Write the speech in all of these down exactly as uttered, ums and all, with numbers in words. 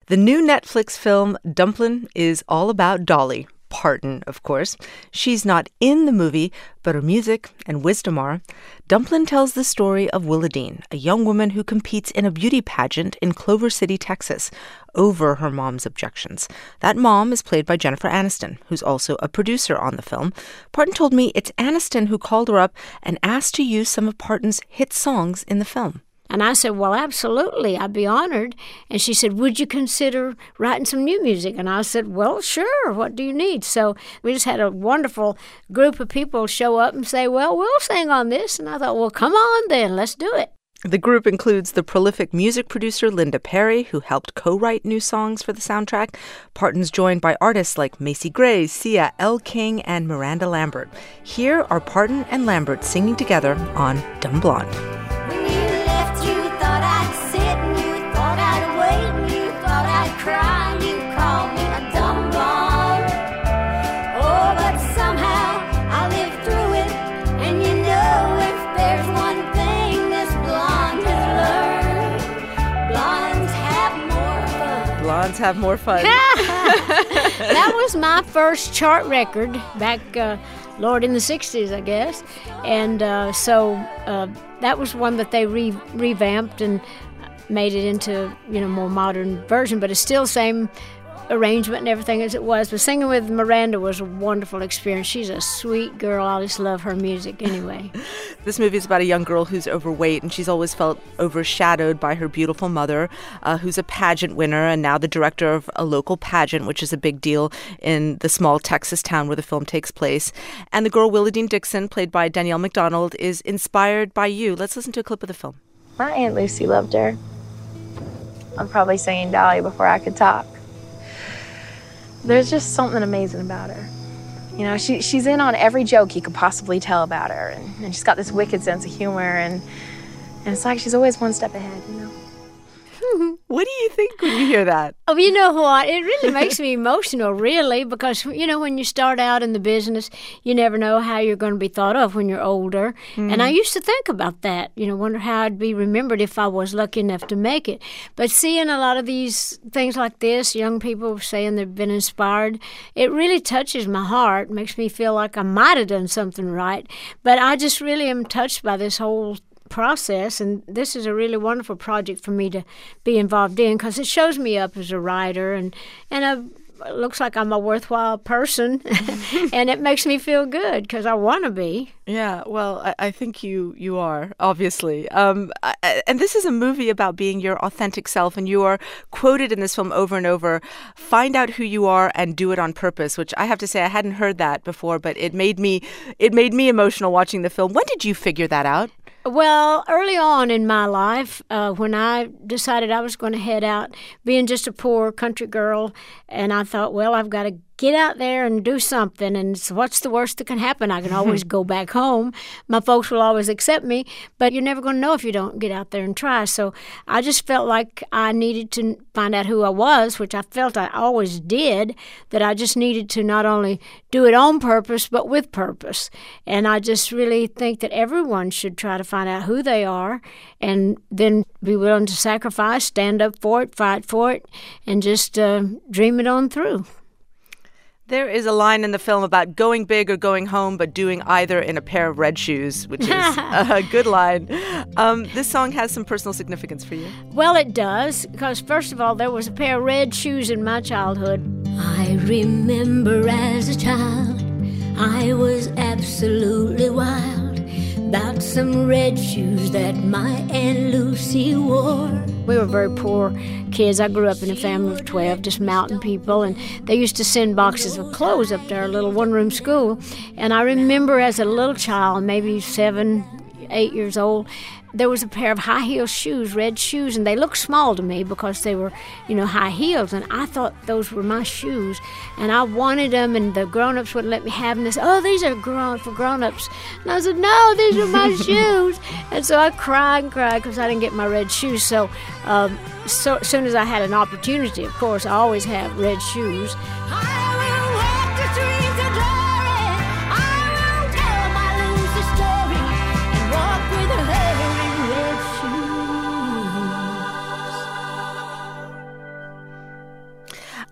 The new Netflix film, Dumplin', is all about Dolly Parton, of course. She's not in the movie, but her music and wisdom are. Dumplin' tells the story of Willadine, a young woman who competes in a beauty pageant in Clover City, Texas, over her mom's objections. That mom is played by Jennifer Aniston, who's also a producer on the film. Parton told me it's Aniston who called her up and asked to use some of Parton's hit songs in the film. And I said, well, absolutely, I'd be honored. And she said, would you consider writing some new music? And I said, well, sure, what do you need? So we just had a wonderful group of people show up and say, well, we'll sing on this. And I thought, well, come on then, let's do it. The group includes the prolific music producer Linda Perry, who helped co-write new songs for the soundtrack. Parton's joined by artists like Macy Gray, Sia, Elle King, and Miranda Lambert. Here are Parton and Lambert singing together on Dumb Blonde. Blondes have more fun. That was my first chart record back, uh, Lord, in the sixties, I guess. And uh, so uh, that was one that they re- revamped and made it into, you know, more modern version, but it's still the same arrangement and everything as it was. But singing with Miranda was a wonderful experience. She's a sweet girl. I just love her music anyway. This movie is about a young girl who's overweight, and she's always felt overshadowed by her beautiful mother, uh, who's a pageant winner and now the director of a local pageant, which is a big deal in the small Texas town where the film takes place. And the girl, Willadine Dixon, played by Danielle McDonald, is inspired by you. Let's listen to a clip of the film. My Aunt Lucy loved her. I'm probably saying Dolly before I could talk. There's just something amazing about her. You know, she she's in on every joke you could possibly tell about her, and, and she's got this wicked sense of humor, and, and it's like she's always one step ahead, you know? What do you think when you hear that? Oh, you know what? It really makes me emotional, really, because, you know, when you start out in the business, you never know how you're going to be thought of when you're older. Mm. And I used to think about that, you know, wonder how I'd be remembered if I was lucky enough to make it. But seeing a lot of these things like this, young people saying they've been inspired, it really touches my heart, makes me feel like I might have done something right. But I just really am touched by this whole process, and this is a really wonderful project for me to be involved in because it shows me up as a writer, and and a, it looks like I'm a worthwhile person, and it makes me feel good because I want to be. Yeah, well, I, I think you you are, obviously. Um, I, and this is a movie about being your authentic self, and you are quoted in this film over and over, find out who you are and do it on purpose, which I have to say I hadn't heard that before, but it made me it made me emotional watching the film. When did you figure that out? Well, early on in my life, uh, when I decided I was going to head out, being just a poor country girl, and I thought, well, I've got to get out there and do something, and so what's the worst that can happen? I can always go back home. My folks will always accept me, but you're never going to know if you don't get out there and try. So I just felt like I needed to find out who I was, which I felt I always did, that I just needed to not only do it on purpose, but with purpose. And I just really think that everyone should try to find out who they are and then be willing to sacrifice, stand up for it, fight for it, and just uh, dream it on through. There is a line in the film about going big or going home, but doing either in a pair of red shoes, which is a good line. Um, this song has some personal significance for you. Well, it does, because first of all, there was a pair of red shoes in my childhood. I remember as a child, I was absolutely wild about some red shoes that my Aunt Lucy wore. We were very poor kids. I grew up in a family of twelve, just mountain people, and they used to send boxes of clothes up to our little one-room school. And I remember as a little child, maybe seven, eight years old, there was a pair of high-heel shoes, red shoes, and they looked small to me because they were, you know, high heels, and I thought those were my shoes, and I wanted them, and the grown-ups wouldn't let me have them. They said, oh, these are grown for grown-ups. And I said, no, these are my shoes. And so I cried and cried because I didn't get my red shoes. So, um, so as soon as I had an opportunity, of course, I always have red shoes.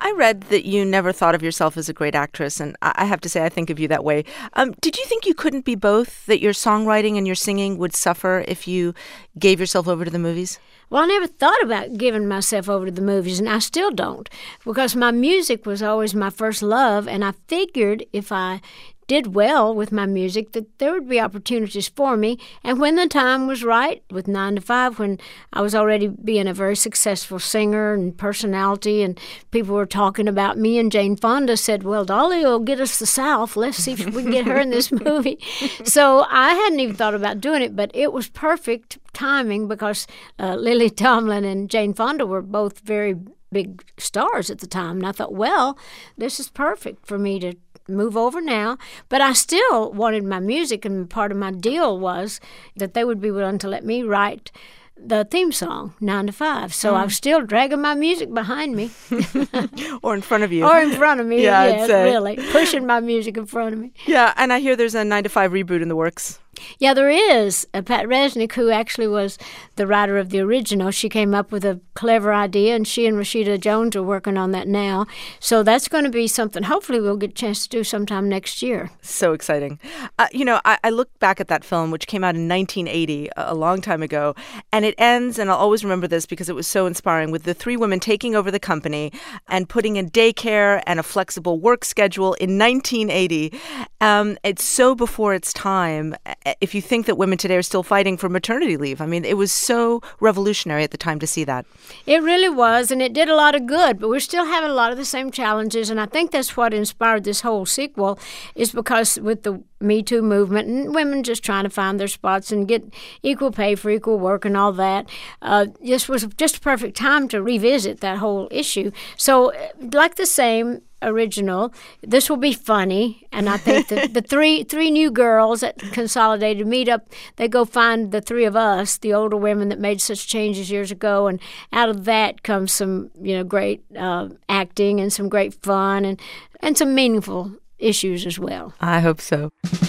I read that you never thought of yourself as a great actress, and I have to say I think of you that way. Um, did you think you couldn't be both, that your songwriting and your singing would suffer if you gave yourself over to the movies? Well, I never thought about giving myself over to the movies, and I still don't, because my music was always my first love, and I figured if I did well with my music that there would be opportunities for me. And when the time was right, with nine to five, when I was already being a very successful singer and personality, and people were talking about me, and Jane Fonda said, well, Dolly will get us the South. Let's see if we can get her in this movie. So I hadn't even thought about doing it, but it was perfect timing because uh, Lily Tomlin and Jane Fonda were both very big stars at the time. And I thought, well, this is perfect for me to move over now. But I still wanted my music, and part of my deal was that they would be willing to let me write the theme song, nine to five. So mm. I was still dragging my music behind me. Or in front of you. Or in front of me, yeah, yes, really. Pushing my music in front of me. Yeah, and I hear there's a nine to five reboot in the works. Yeah, there is. Uh, Pat Resnick, who actually was the writer of the original, she came up with a clever idea, and she and Rashida Jones are working on that now. So that's going to be something hopefully we'll get a chance to do sometime next year. So exciting. Uh, you know, I, I look back at that film, which came out in nineteen eighty, a, a long time ago, and it ends, and I'll always remember this because it was so inspiring, with the three women taking over the company and putting in daycare and a flexible work schedule in nineteen eighty. Um, it's so before its time. If you think that women today are still fighting for maternity leave, I mean, it was so revolutionary at the time to see that. It really was, and it did a lot of good, but we're still having a lot of the same challenges, and I think that's what inspired this whole sequel, is because with the Me Too movement and women just trying to find their spots and get equal pay for equal work and all that, uh, this was just a perfect time to revisit that whole issue. So, like the same original, this will be funny, and I think that the three three new girls at Consolidated meet up. They go find the three of us, the older women that made such changes years ago, and out of that comes some, you know, great uh, acting and some great fun and and some meaningful issues as well. I hope so.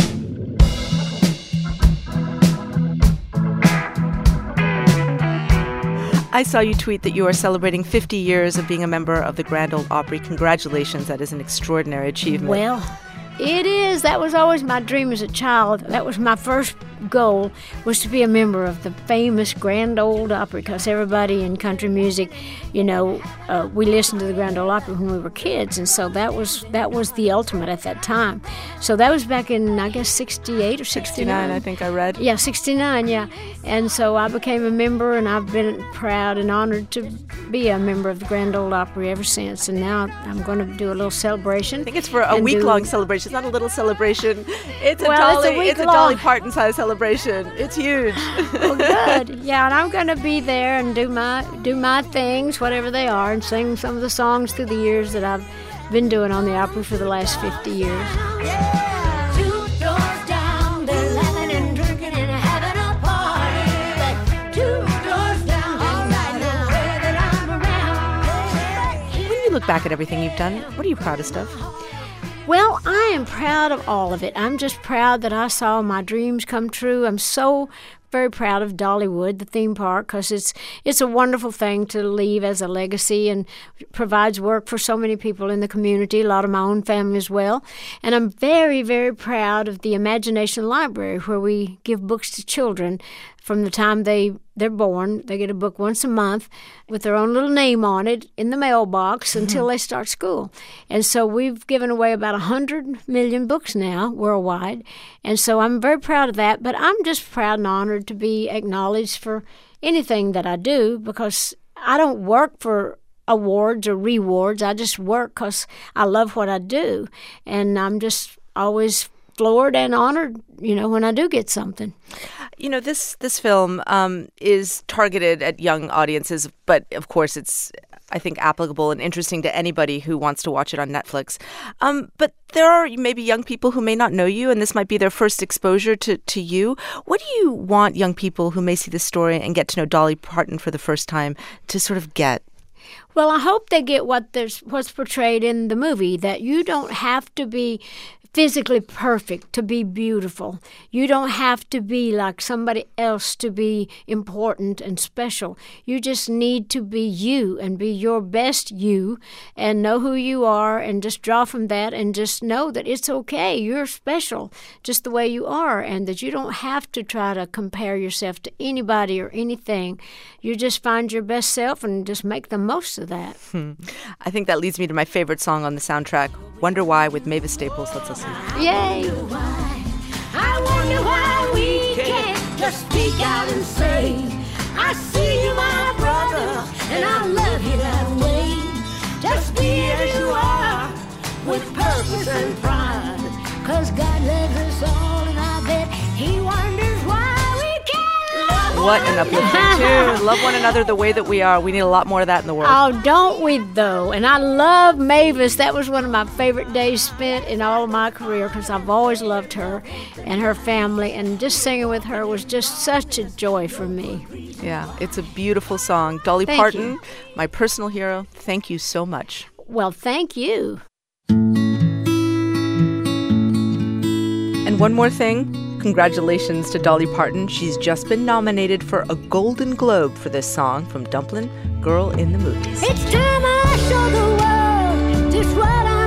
I saw you tweet that you are celebrating fifty years of being a member of the Grand Ole Opry. Congratulations. That is an extraordinary achievement. Well, it is. That was always my dream as a child. That was my first goal, was to be a member of the famous Grand Ole Opry, because everybody in country music, you know, uh, we listened to the Grand Ole Opry when we were kids, and so that was that was the ultimate at that time. So that was back in, I guess, sixty-eight or sixty-nine. sixty-nine, I think I read. Yeah, sixty-nine, yeah. And so I became a member, and I've been proud and honored to be a member of the Grand Ole Opry ever since. And now I'm going to do a little celebration. I think it's for a week-long do... celebration. It's not a little celebration. It's a well, Dolly. It's a, it's a Dolly Parton-sized celebration. It's huge. Well, good. Yeah, and I'm going to be there and do my do my things, whatever they are, and sing some of the songs through the years that I've been doing on the Opry for the last fifty years. When you look back at everything you've done, what are you proudest of? Well, I am proud of all of it. I'm just proud that I saw my dreams come true. I'm so very proud of Dollywood, the theme park, because it's it's a wonderful thing to leave as a legacy and provides work for so many people in the community, a lot of my own family as well. And I'm very, very proud of the Imagination Library, where we give books to children from the time they, they're born. They get a book once a month with their own little name on it in the mailbox mm-hmm. until they start school. And so we've given away about one hundred million books now worldwide. And so I'm very proud of that. But I'm just proud and honored to be acknowledged for anything that I do, because I don't work for awards or rewards. I just work because I love what I do. And I'm just always floored and honored, you know, when I do get something. You know, this this film um, is targeted at young audiences, but of course it's, I think, applicable and interesting to anybody who wants to watch it on Netflix. Um, but there are maybe young people who may not know you, and this might be their first exposure to, to you. What do you want young people who may see this story and get to know Dolly Parton for the first time to sort of get? Well, I hope they get what there's what's portrayed in the movie, that you don't have to be physically perfect to be beautiful. You don't have to be like somebody else to be important and special. You just need to be you and be your best you and know who you are and just draw from that and just know that it's okay. You're special just the way you are, and that you don't have to try to compare yourself to anybody or anything. You just find your best self and just make the most of that. Hmm. I think that leads me to my favorite song on the soundtrack, Wonder Why with Mavis Staples. Let's listen. Yay! I wonder why we can't just speak out and say, I see you, my brother, and I love you that way. Just be as you are, with purpose and pride, 'cause God loves us all, and I bet He wonders why we can't love What an uplifting tune. Love one another the way that we are. We need a lot more of that in the world. Oh, don't we, though? And I love Mavis. That was one of my favorite days spent in all of my career, because I've always loved her and her family, and just singing with her was just such a joy for me. Yeah, it's a beautiful song. Dolly Thank Parton, you. my personal hero, thank you so much. Well, thank you. And one more thing. Congratulations to Dolly Parton. She's just been nominated for a Golden Globe for this song from Dumplin', Girl in the Movies. It's time I show the world just what I